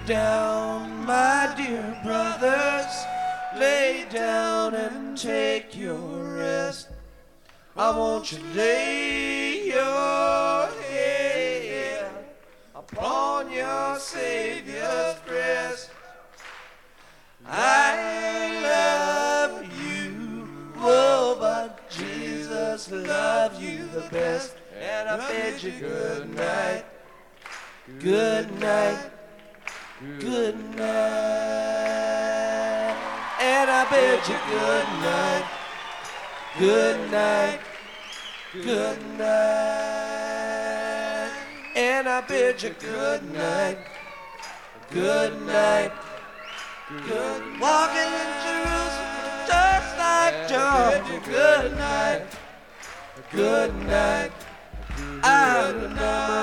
down, my dear brothers. Lay down and take your rest. I want you to lay your head upon your Savior's breast. I love you, oh, but Jesus loves you the best. And I bid you good night, good night, good night. And I bid you good night, good night, good night. And I bid you good night, good night, good. Walking in Jerusalem just like John. Good night, good night. I remember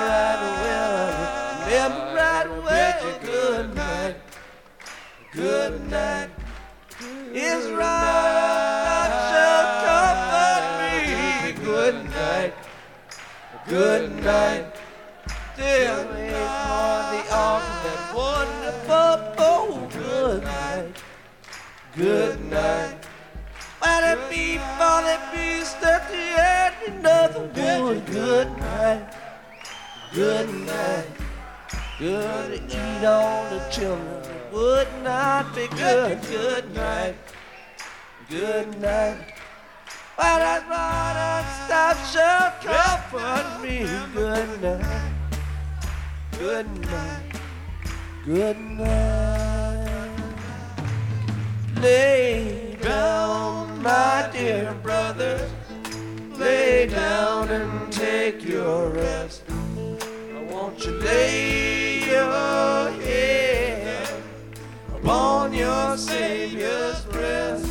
right away. Good night, good night. His right shall comfort me. Good night, good night. Still lay upon the altar that wonderful. Oh, good night, good night. Let it be for the beast at the end, another one. Good night, good night. Good to eat on the children, it would not be good. Good night, good night. But that running stop shall comfort me. Good night, good night, good night. Lay down, my dear brothers. Lay down and take your rest. I want you to lay your head upon your Savior's breast.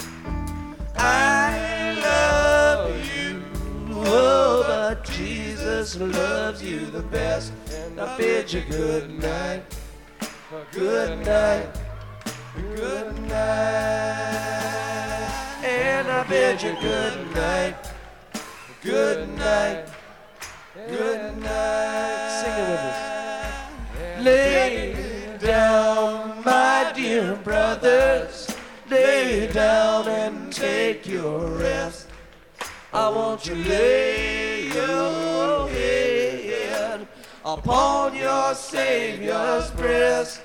I love you, oh, but Jesus loves you the best. And I bid you good night, good night, good night. And I bid you good night, good night, good night. Sing it with us. Lay down, my dear brothers. Lay down and take your rest. I want you to lay your head upon your Savior's breast.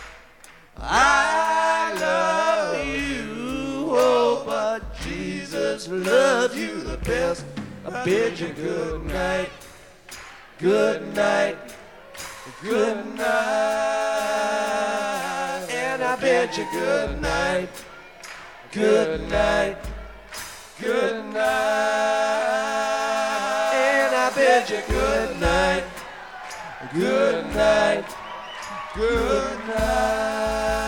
I love you, oh, but Jesus loves you the best. I bid you good night, good night, good night. And I bid you good night, good night, good night. And I bid you good night, good night, good night.